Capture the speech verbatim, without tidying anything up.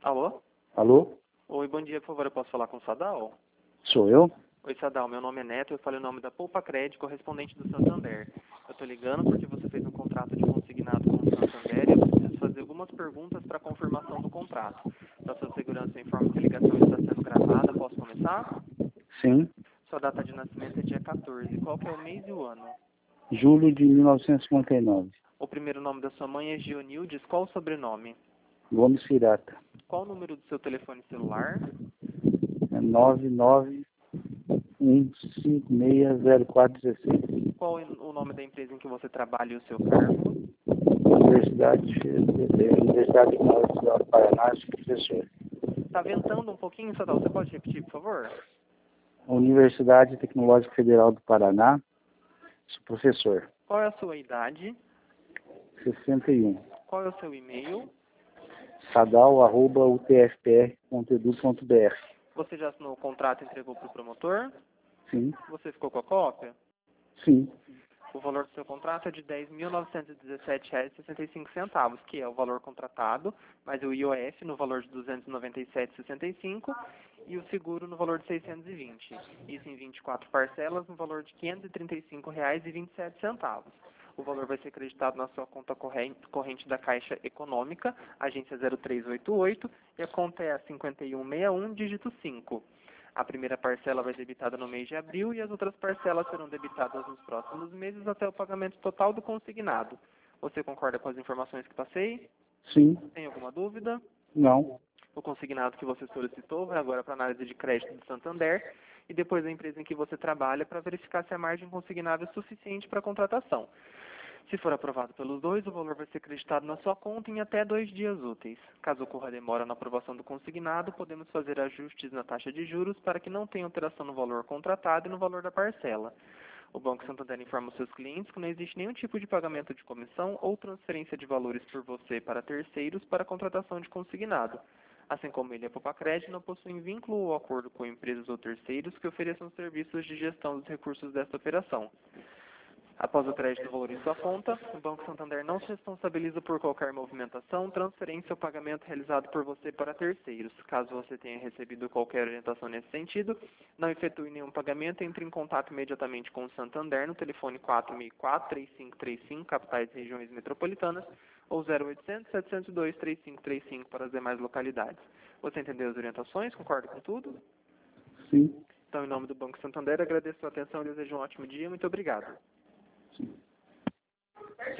Alô? Alô? Oi, bom dia, por favor, eu posso falar com o Sadal? Sou eu? Oi, Sadal, meu nome é Neto, eu falo em nome da Poupa Crédito, correspondente do Santander. Eu estou ligando porque você fez um contrato de consignado com o Santander e eu preciso fazer algumas perguntas para confirmação do contrato. Para sua segurança, eu informo que a ligação está sendo gravada. Posso começar? Sim. Sua data de nascimento é dia quatorze. Qual que é o mês e o ano? Julho de mil novecentos e cinquenta e nove. O primeiro nome da sua mãe é Gionildes. Qual o sobrenome? Gomes Firata. Qual o número do seu telefone celular? É nove nove um cinco seis zero quatro um seis. Qual o nome da empresa em que você trabalha e o seu cargo? Universidade, eh, Universidade Tecnológica do Paraná, sou professor. Está ventando um pouquinho, Sadal. Você pode repetir, por favor? Universidade Tecnológica Federal do Paraná, sou professor. Qual é a sua idade? sessenta e um. Qual é o seu e-mail? sadal arroba u t f p r ponto edu ponto b r. Você já assinou o contrato e entregou para o promotor? Sim. Você ficou com a cópia? Sim. O valor do seu contrato é de dez mil novecentos e dezessete reais e sessenta e cinco centavos, que é o valor contratado, mais o I O F no valor de duzentos e noventa e sete reais e sessenta e cinco centavos e o seguro no valor de seiscentos e vinte reais. Isso em vinte e quatro parcelas no valor de quinhentos e trinta e cinco reais e vinte e sete centavos. O valor vai ser acreditado na sua conta corrente, corrente da Caixa Econômica, agência zero três oito oito, e a conta é a cinquenta e um sessenta e um, dígito cinco. A primeira parcela vai ser debitada no mês de abril e as outras parcelas serão debitadas nos próximos meses até o pagamento total do consignado. Você concorda com as informações que passei? Sim. Tem alguma dúvida? Não. O consignado que você solicitou vai agora para a análise de crédito do Santander e depois a empresa em que você trabalha para verificar se a margem consignada é suficiente para a contratação. Se for aprovado pelos dois, o valor vai ser acreditado na sua conta em até dois dias úteis. Caso ocorra demora na aprovação do consignado, podemos fazer ajustes na taxa de juros para que não tenha alteração no valor contratado e no valor da parcela. O Banco Santander informa os seus clientes que não existe nenhum tipo de pagamento de comissão ou transferência de valores por você para terceiros para a contratação de consignado. Assim como ele e a Popacred não possuem vínculo ou acordo com empresas ou terceiros que ofereçam serviços de gestão dos recursos desta operação. Após o crédito do valor em sua conta, o Banco Santander não se responsabiliza por qualquer movimentação, transferência ou pagamento realizado por você para terceiros. Caso você tenha recebido qualquer orientação nesse sentido, não efetue nenhum pagamento, entre em contato imediatamente com o Santander no telefone quatro seis quatro, três cinco três cinco, capitais e regiões metropolitanas, ou zero oitocentos, setecentos e dois, trinta e cinco trinta e cinco para as demais localidades. Você entendeu as orientações? Concorda com tudo? Sim. Então, em nome do Banco Santander, agradeço a sua atenção e desejo um ótimo dia. Muito obrigado. Sim.